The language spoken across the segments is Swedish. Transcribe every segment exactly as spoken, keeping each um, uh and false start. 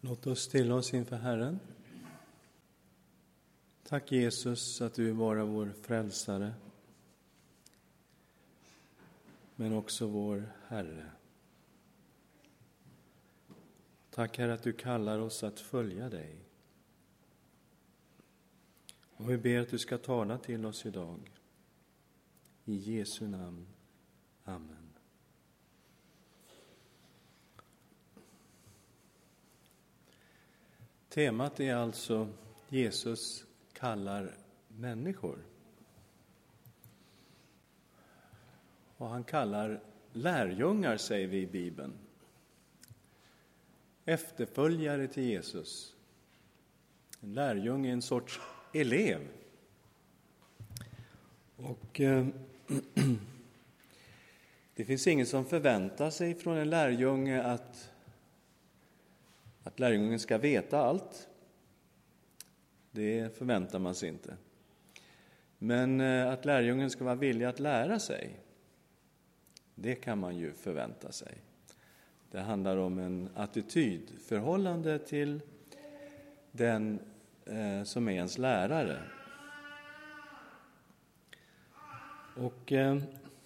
Låt oss stilla oss inför Herren. Tack Jesus att du är bara vår frälsare, men också vår Herre. Tack Herre att du kallar oss att följa dig. Och vi ber att du ska tala till oss idag. I Jesu namn. Amen. Temat är alltså Jesus kallar människor. Och han kallar lärjungar, säger vi i Bibeln. Efterföljare till Jesus. En lärjung är en sorts elev. Och eh, det finns ingen som förväntar sig från en lärjunge att Att lärjungen ska veta allt, det förväntar man sig inte. Men att lärjungen ska vara villig att lära sig, det kan man ju förvänta sig. Det handlar om en attityd, förhållande till den eh, som är ens lärare. Och eh,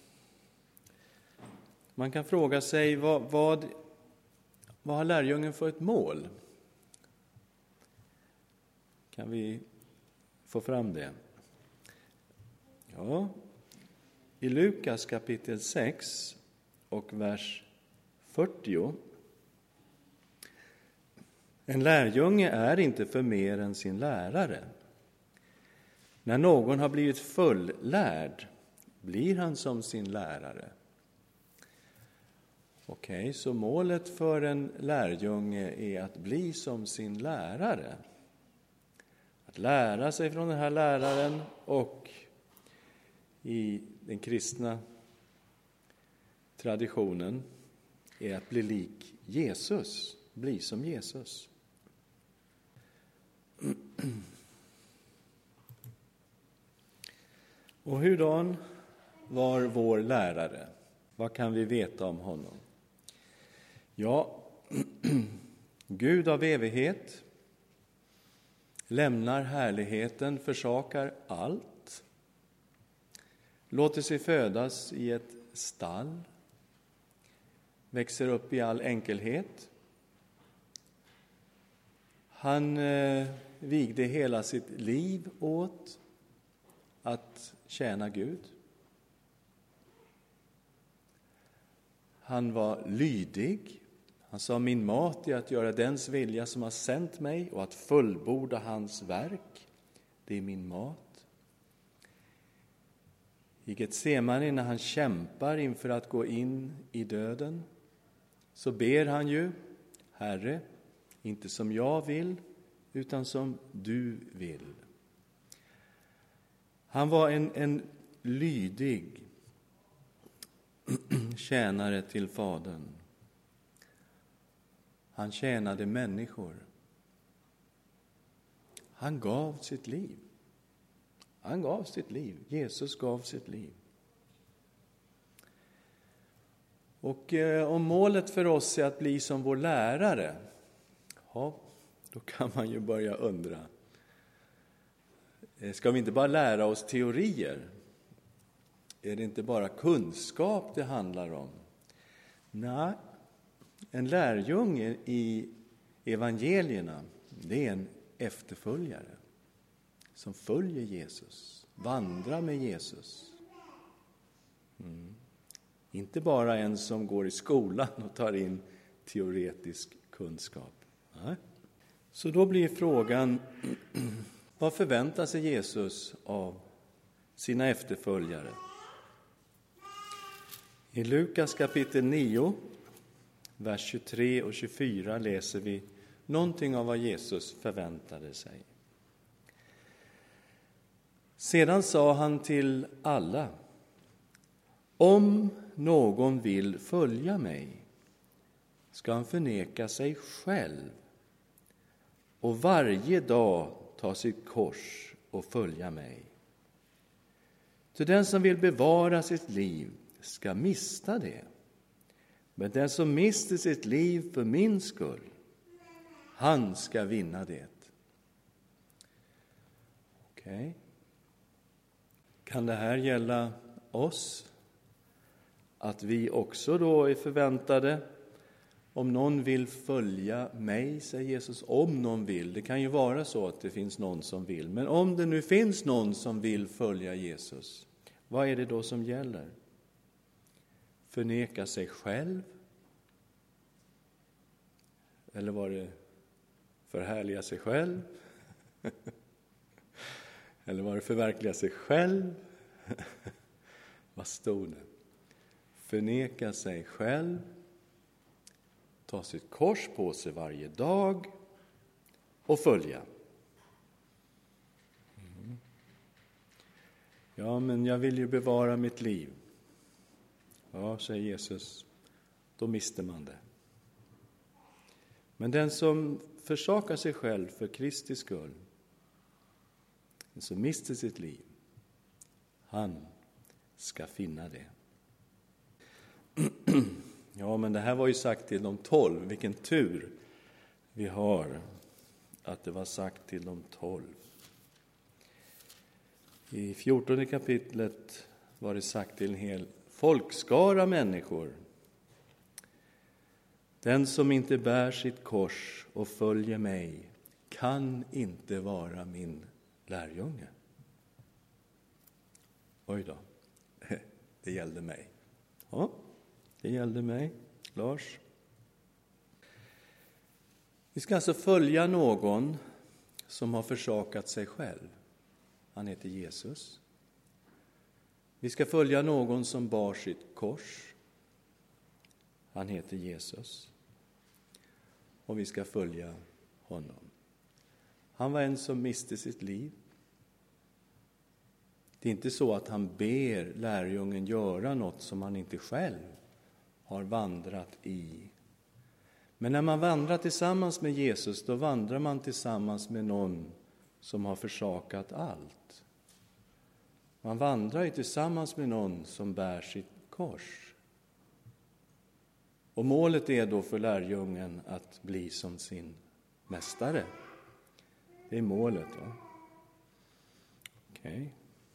man kan fråga sig vad... vad Vad har lärjungen för ett mål? Kan vi få fram det? Ja, i Lukas kapitel sex och vers fyrtio. En lärjunge är inte för mer än sin lärare. När någon har blivit fullärd blir han som sin lärare. Okej, okay, så målet för en lärjunge är att bli som sin lärare. Att lära sig från den här läraren, och i den kristna traditionen är att bli lik Jesus, bli som Jesus. Och hurdan var vår lärare? Vad kan vi veta om honom? Ja, Gud av evighet lämnar härligheten, försakar allt, låter sig födas i ett stall, växer upp i all enkelhet. Han eh, vigde hela sitt liv åt att tjäna Gud. Han var lydig. Han sa, min mat är att göra dens vilja som har sänt mig och att fullborda hans verk. Det är min mat. I Getsemane, när han kämpar inför att gå in i döden, så ber han ju, Herre, inte som jag vill, utan som du vill. Han var en, en lydig tjänare till Fadern. Han tjänade människor. Han gav sitt liv. Han gav sitt liv. Jesus gav sitt liv. Och eh, om målet för oss är att bli som vår lärare, ja, då kan man ju börja undra. Ska vi inte bara lära oss teorier? Är det inte bara kunskap det handlar om? Nej, en lärjunge i evangelierna, det är en efterföljare som följer Jesus, vandrar med Jesus. Mm. Inte bara en som går i skolan och tar in teoretisk kunskap. Nej. Så då blir frågan, vad förväntar sig Jesus av sina efterföljare? I Lukas kapitel nio, vers tjugotre och tjugofyra läser vi någonting av vad Jesus förväntade sig. Sedan sa han till alla, om någon vill följa mig ska han förneka sig själv och varje dag ta sitt kors och följa mig. Till den som vill bevara sitt liv ska mista det. Men den som mister sitt liv för min skull, Han ska vinna det. Okej. Okay. Kan det här gälla oss? Att vi också då är förväntade? Om någon vill följa mig, säger Jesus, om någon vill. Det kan ju vara så att det finns någon som vill. Men om det nu finns någon som vill följa Jesus, vad är det då som gäller? Förneka sig själv? Eller var det förhärliga sig själv? Eller var det förverkliga sig själv? Vad stod det? Förneka sig själv, ta sitt kors på sig varje dag och följa. Mm. Ja, men jag vill ju bevara mitt liv. Ja, säger Jesus, då mister man det. Men den som försakar sig själv för Kristi skull, den som mister sitt liv, han ska finna det. Ja, men det här var ju sagt till de tolv. Vilken tur vi har att det var sagt till de tolv. I fjortonde kapitlet var det sagt till en hel folkskara människor. Den som inte bär sitt kors och följer mig kan inte vara min lärjunge. Oj då, det gällde mig. Ja, det gällde mig, Lars. Vi ska alltså följa någon som har försakat sig själv. Han heter Jesus. Vi ska följa någon som bar sitt kors. Han heter Jesus. Och vi ska följa honom. Han var en som miste sitt liv. Det är inte så att han ber lärjungen göra något som han inte själv har vandrat i. Men när man vandrar tillsammans med Jesus, då vandrar man tillsammans med någon som har försakat allt. Man vandrar ju tillsammans med någon som bär sitt kors. Och målet är då för lärjungen att bli som sin mästare. Det är målet. Va? Okej. Okay.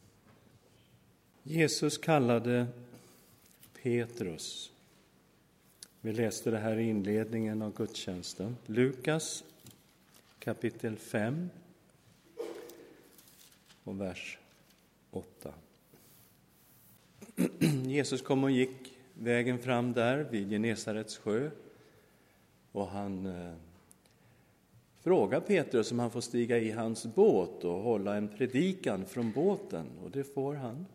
Jesus kallade Petrus. Vi läste det här i inledningen av gudstjänsten. Lukas kapitel fem och vers åtta. Jesus kom och gick vägen fram där vid Genesarets sjö. Och han eh, frågar Petrus om han får stiga i hans båt och hålla en predikan från båten. Och det får han.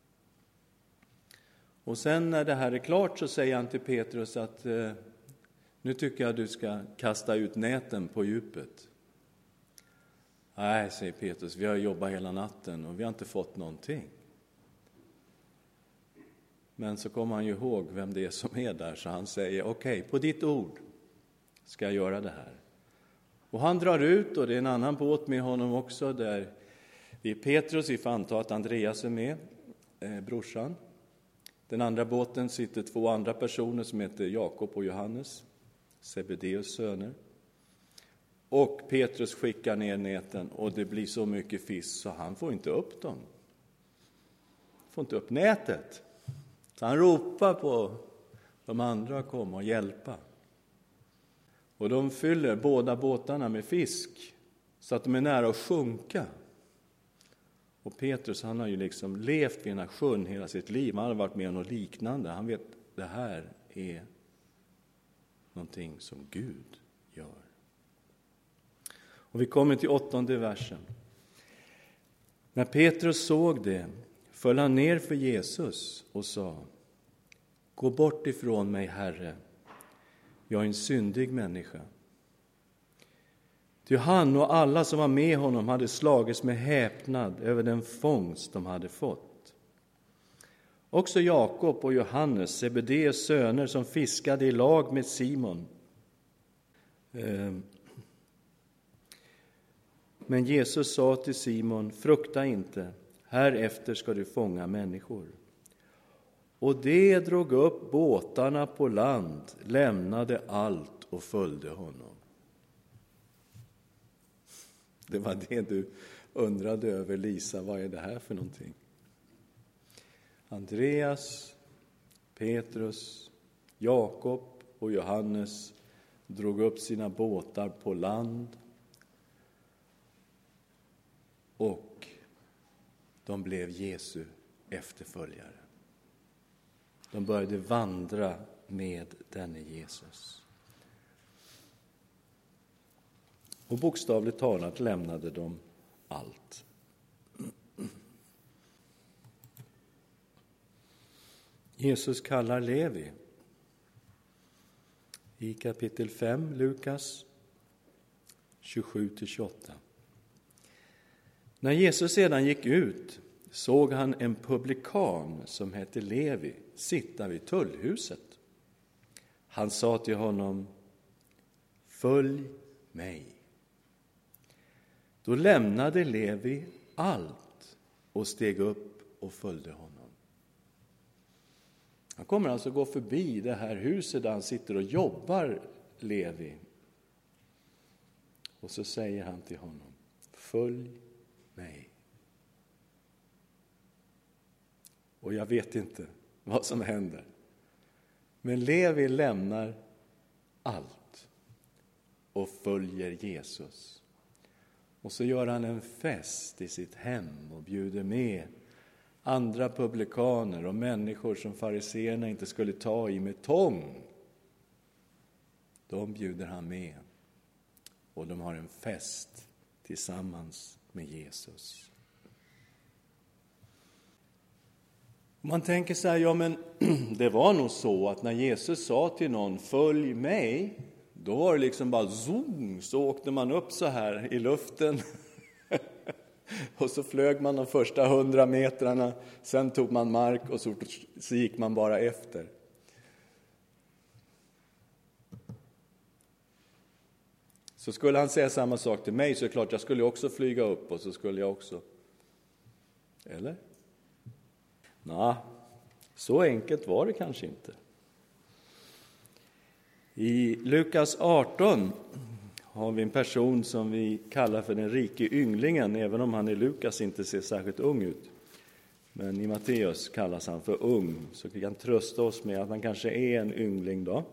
Och sen när det här är klart så säger han till Petrus att eh, nu tycker jag du ska kasta ut näten på djupet. Nej, säger Petrus, vi har jobbat hela natten och vi har inte fått någonting. Men så kommer han ju ihåg vem det är som är där, så han säger okej, okay, på ditt ord ska jag göra det här. Och han drar ut, och det är en annan båt med honom också, där det är Petrus, vi får anta att Andreas är med, eh, brorsan. Den andra båten sitter två andra personer som heter Jakob och Johannes, Zebedeus söner. Och Petrus skickar ner näten och det blir så mycket fisk så han får inte upp dem. Får inte upp nätet. Så han ropar på de andra att komma och hjälpa. Och de fyller båda båtarna med fisk så att de är nära att sjunka. Och Petrus, han har ju liksom levt vid den här sjön hela sitt liv. Han har varit med om något liknande. Han vet att det här är någonting som Gud gör. Och vi kommer till åttonde versen. När Petrus såg det föll han ner för Jesus och sa: gå bort ifrån mig, Herre. Jag är en syndig människa. Ty han och alla som var med honom hade slagits med häpnad över den fångst de hade fått. Också Jakob och Johannes, Zebedeus söner, som fiskade i lag med Simon. Men Jesus sa till Simon: frukta inte, härefter ska du fånga människor. Och de drog upp båtarna på land, lämnade allt och följde honom. Det var det du undrade över, Lisa. Vad är det här för någonting? Andreas, Petrus, Jakob och Johannes drog upp sina båtar på land. Och de blev Jesu efterföljare. De började vandra med denne Jesus. Och bokstavligt talat lämnade de allt. Jesus kallar Levi. I kapitel fem, Lukas tjugosju till tjugoåtta. När Jesus sedan gick ut såg han en publikan som hette Levi sitta vid tullhuset. Han sa till honom: följ mig. Då lämnade Levi allt och steg upp och följde honom. Han kommer alltså gå förbi det här huset där han sitter och jobbar, Levi. Och så säger han till honom: följ mig. Och jag vet inte vad som händer. Men Levi lämnar allt och följer Jesus. Och så gör han en fest i sitt hem och bjuder med andra publikaner och människor som fariseerna inte skulle ta i med tång. De bjuder han med. Och de har en fest tillsammans med Jesus. Man tänker så här, ja men det var nog så att när Jesus sa till någon, följ mig, då var det liksom bara zoom, så åkte man upp så här i luften. Och så flög man de första hundra metrarna, sen tog man mark och så, så gick man bara efter. Så skulle han säga samma sak till mig, så är det klart jag skulle också flyga upp och så skulle jag också. Eller? Nej, så enkelt var det kanske inte. I Lukas arton har vi en person som vi kallar för den rike ynglingen, även om han i Lukas inte ser särskilt ung ut. Men i Matteus kallas han för ung, så vi kan trösta oss med att han kanske är en yngling då.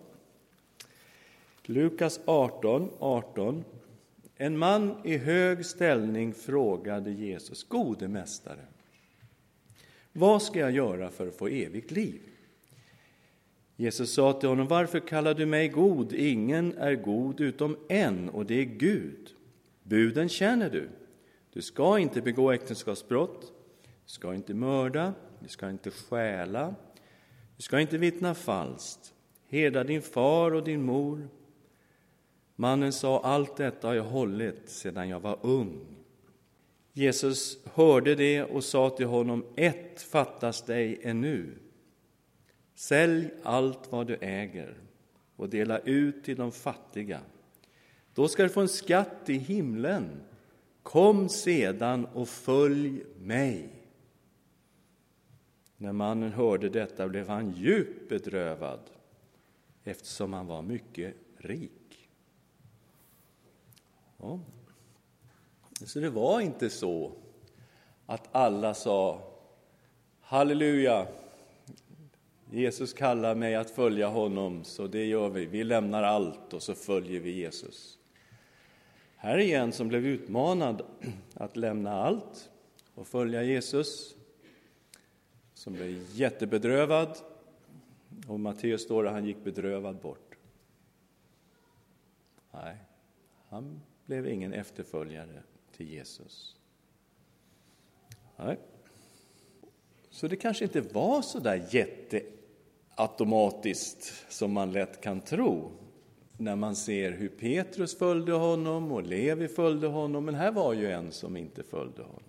Lukas arton, arton. En man i hög ställning frågade Jesus: gode mästare, vad ska jag göra för att få evigt liv? Jesus sa till honom: varför kallar du mig god? Ingen är god utom en, och det är Gud. Buden känner du. Du ska inte begå äktenskapsbrott. Du ska inte mörda. Du ska inte stjäla. Du ska inte vittna falskt. Hedra din far och din mor. Mannen sa: allt detta har jag hållit sedan jag var ung. Jesus hörde det och sa till honom: ett fattas dig ännu. Sälj allt vad du äger och dela ut till de fattiga. Då ska du få en skatt i himlen. Kom sedan och följ mig. När mannen hörde detta blev han djupt bedrövad, eftersom han var mycket rik. Ja. Så det var inte så att alla sa: halleluja, Jesus kallar mig att följa honom, så det gör vi. Vi lämnar allt och så följer vi Jesus. Här är en som blev utmanad att lämna allt och följa Jesus, som blev jättebedrövad. Och Matteus står där, han gick bedrövad bort. Nej, han blev ingen efterföljare till Jesus. Nej. Så det kanske inte var så där jätteautomatiskt som man lätt kan tro, när man ser hur Petrus följde honom och Levi följde honom. Men här var ju en som inte följde honom.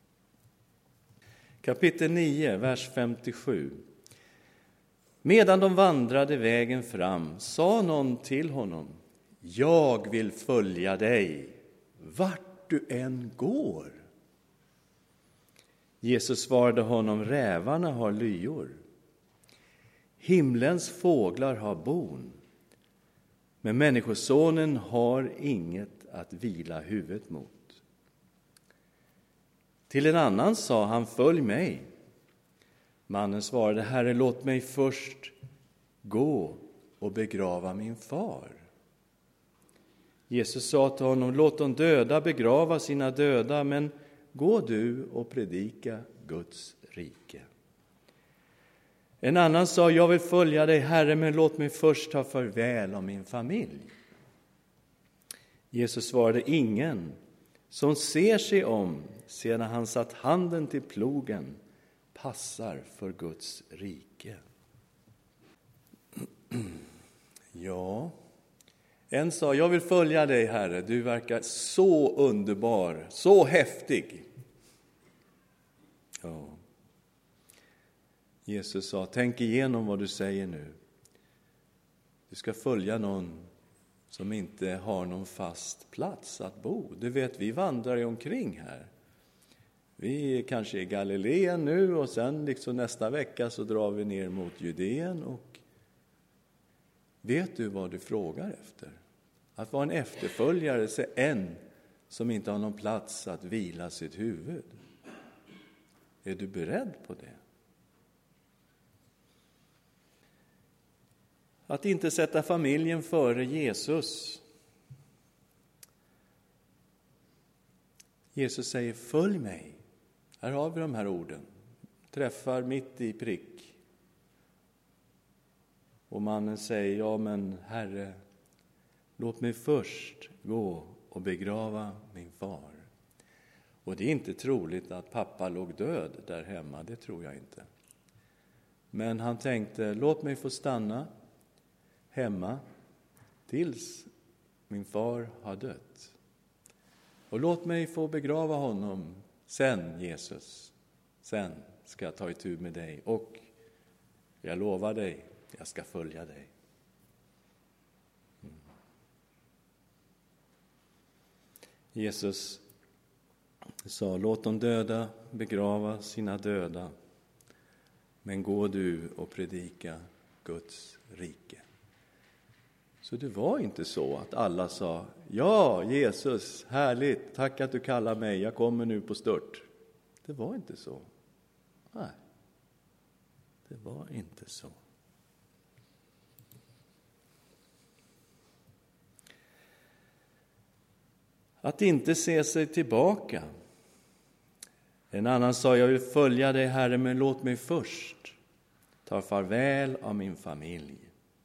Kapitel nio, vers femtiosju. Medan de vandrade vägen fram sa någon till honom: jag vill följa dig vart du än går. Jesus svarade honom: rävarna har lyor, himlens fåglar har bon, men människosonen har inget att vila huvudet mot. Till en annan sa han, följ mig. Mannen svarade, Herre, låt mig först gå och begrava min far. Jesus sa till honom, låt de döda begrava sina döda, men gå du och predika Guds rike. En annan sa, jag vill följa dig, Herre, men låt mig först ta farväl av min familj. Jesus svarade, ingen som ser sig om sedan han satt handen till plogen passar för Guds rike. Ja, en sa, jag vill följa dig, Herre, du verkar så underbar, så häftig. Ja. Jesus sa, tänk igenom vad du säger nu. Du ska följa någon som inte har någon fast plats att bo. Du vet, vi vandrar ju omkring här. Vi är kanske i Galileen nu och sen liksom nästa vecka så drar vi ner mot Judeen. Och vet du vad du frågar efter? Att vara en efterföljare är en som inte har någon plats att vila sitt huvud. Är du beredd på det? Att inte sätta familjen före Jesus. Jesus säger, följ mig. Här har vi de här orden. Träffar mitt i prick. Och mannen säger, ja men Herre, låt mig först gå och begrava min far. Och det är inte troligt att pappa låg död där hemma, det tror jag inte. Men han tänkte, låt mig få stanna hemma tills min far har dött. Och låt mig få begrava honom sen, Jesus. Sen ska jag ta itu med dig. Och jag lovar dig, jag ska följa dig. Mm. Jesus sa, låt de döda begrava sina döda. Men gå du och predika Guds rike. Så det var inte så att alla sa, ja Jesus, härligt, tack att du kallar mig, jag kommer nu på stört. Det var inte så. Nej, det var inte så. Att inte se sig tillbaka. En annan sa, jag vill följa dig, Herre, men låt mig först ta farväl av min familj.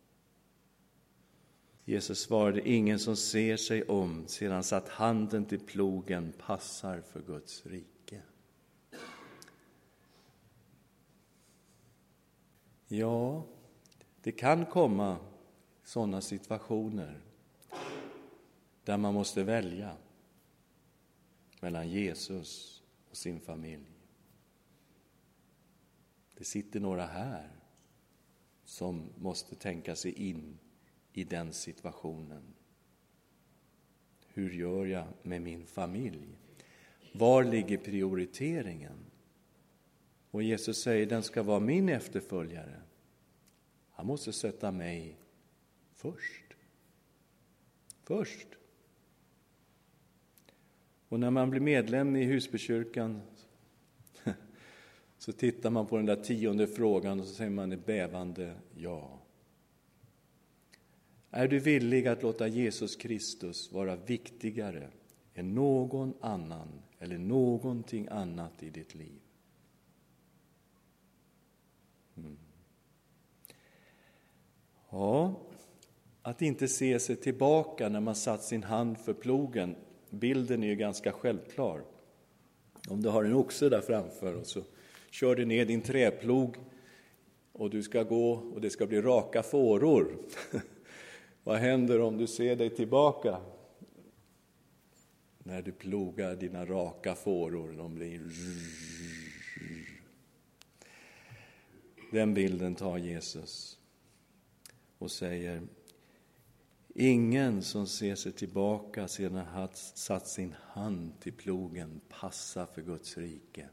Jesus svarade, ingen som ser sig om sedan satt handen till plogen passar för Guds rike. Ja, det kan komma sådana situationer där man måste välja mellan Jesus och sin familj. Det sitter några här som måste tänka sig in i den situationen. Hur gör jag med min familj? Var ligger prioriteringen? Och Jesus säger, den ska vara min efterföljare. Han måste sätta mig först. Först. Och när man blir medlem i Husbykyrkan så tittar man på den där tionde frågan och så säger man ett bävande ja. Är du villig att låta Jesus Kristus vara viktigare än någon annan eller någonting annat i ditt liv? Mm. Ja, att inte se sig tillbaka när man satt sin hand för plogen. Bilden är ju ganska självklar. Om du har en oxe där framför och så kör du ner din träplog och du ska gå och det ska bli raka fåror. Vad händer om du ser dig tillbaka? När du plogar dina raka fåror, de blir... Den bilden tar Jesus och säger, ingen som ser sig tillbaka sedan han satt sin hand till plogen passar för Guds rike.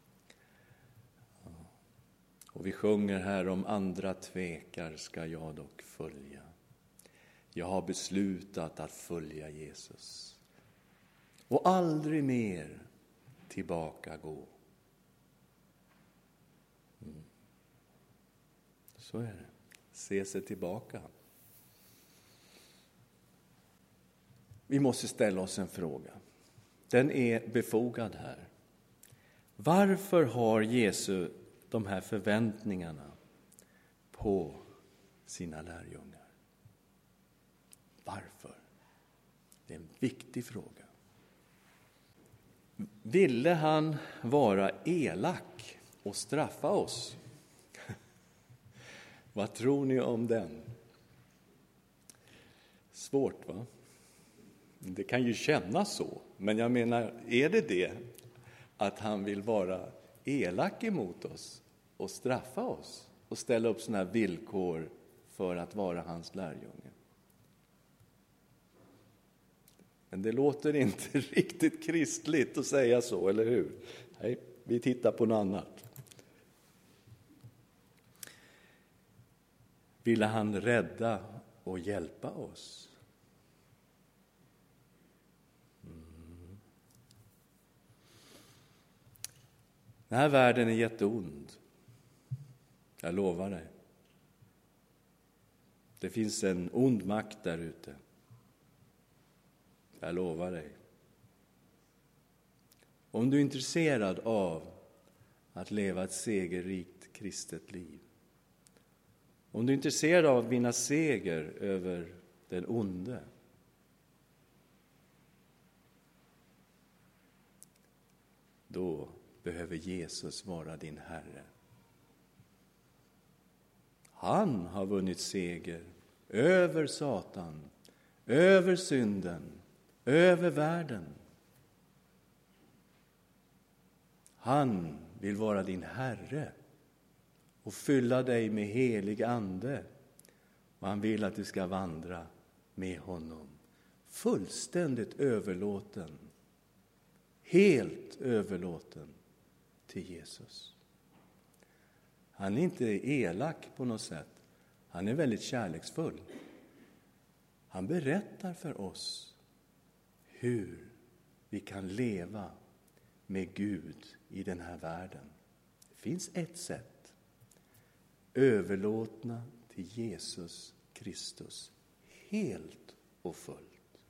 Och vi sjunger här, om andra tvekar ska jag dock följa. Jag har beslutat att följa Jesus och aldrig mer tillbaka gå. Mm. Så är det. Se sig tillbaka. Vi måste ställa oss en fråga. Den är befogad här. Varför har Jesus de här förväntningarna på sina lärjungar? Varför? Det är en viktig fråga. Ville han vara elak och straffa oss? Vad tror ni om den? Svårt, va? Det kan ju kännas så. Men jag menar, är det det? Att han vill vara elak emot oss och straffa oss och ställa upp såna här villkor för att vara hans lärjunge. Men det låter inte riktigt kristligt att säga så, eller hur? Nej, vi tittar på något annat. Ville han rädda och hjälpa oss? Mm. Den här världen är jätteond. Jag lovar dig. Det finns en ond makt där ute. Jag lovar dig. Om du är intresserad av att leva ett segerrikt kristet liv. Om du är intresserad av att vinna seger över den onde. Då behöver Jesus vara din Herre. Han har vunnit seger över Satan, över synden, över världen. Han vill vara din Herre och fylla dig med helig ande. Och han vill att du ska vandra med honom. Fullständigt överlåten. Helt överlåten till Jesus. Han är inte elak på något sätt. Han är väldigt kärleksfull. Han berättar för oss hur vi kan leva med Gud i den här världen. Det finns ett sätt. Överlåtna till Jesus Kristus. Helt och fullt.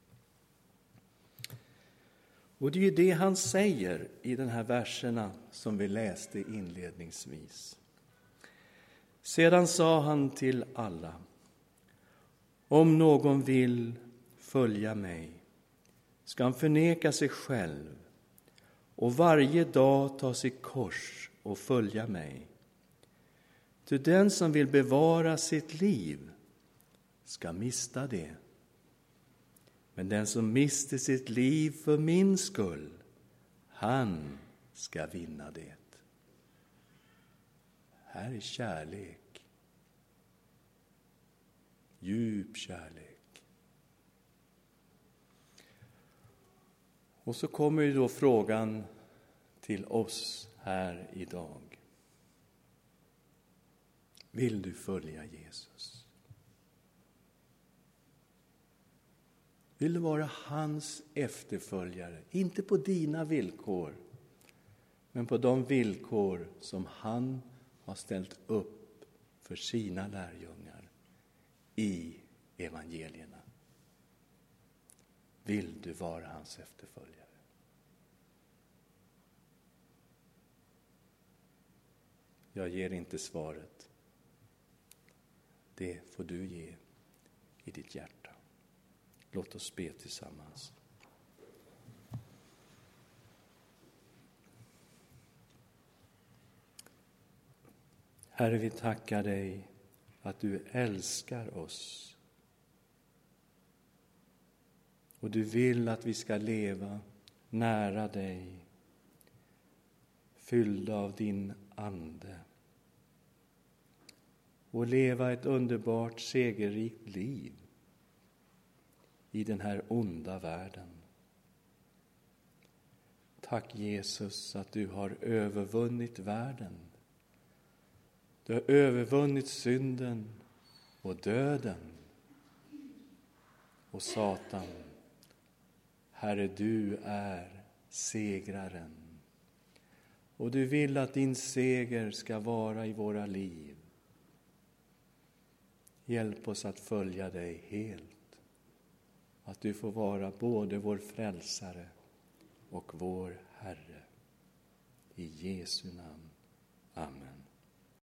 Och det är ju det han säger i den här verserna som vi läste inledningsvis. Sedan sa han till alla: om någon vill följa mig ska han förneka sig själv och varje dag ta sitt kors och följa mig. Ty den som vill bevara sitt liv ska mista det. Men den som mister sitt liv för min skull, han ska vinna det. Här är kärlek. Djup kärlek. Och så kommer ju då frågan till oss här idag. Vill du följa Jesus? Vill du vara hans efterföljare? Inte på dina villkor, men på de villkor som han har ställt upp för sina lärjungar i evangelierna. Vill du vara hans efterföljare? Jag ger inte svaret. Det får du ge i ditt hjärta. Låt oss be tillsammans. Herre, vi tackar dig att du älskar oss. Och du vill att vi ska leva nära dig, fyllda av din ande. Och leva ett underbart, segerrikt liv i den här onda världen. Tack Jesus att du har övervunnit världen. Du har övervunnit synden och döden och Satan. Herre, du är segraren. Och du vill att din seger ska vara i våra liv. Hjälp oss att följa dig helt. Att du får vara både vår frälsare och vår Herre. I Jesu namn. Amen.